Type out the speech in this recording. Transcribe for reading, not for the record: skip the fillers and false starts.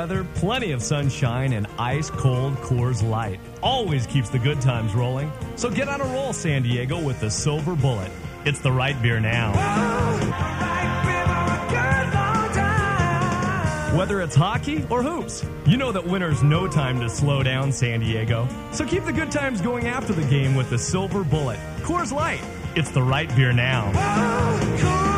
weather, plenty of sunshine, and ice-cold Coors Light always keeps the good times rolling. So get on a roll, San Diego, with the Silver Bullet. It's the right beer now. Whether it's hockey or hoops, you know that winter's no time to slow down, San Diego. So keep the good times going after the game with the Silver Bullet. Coors Light. It's the right beer now.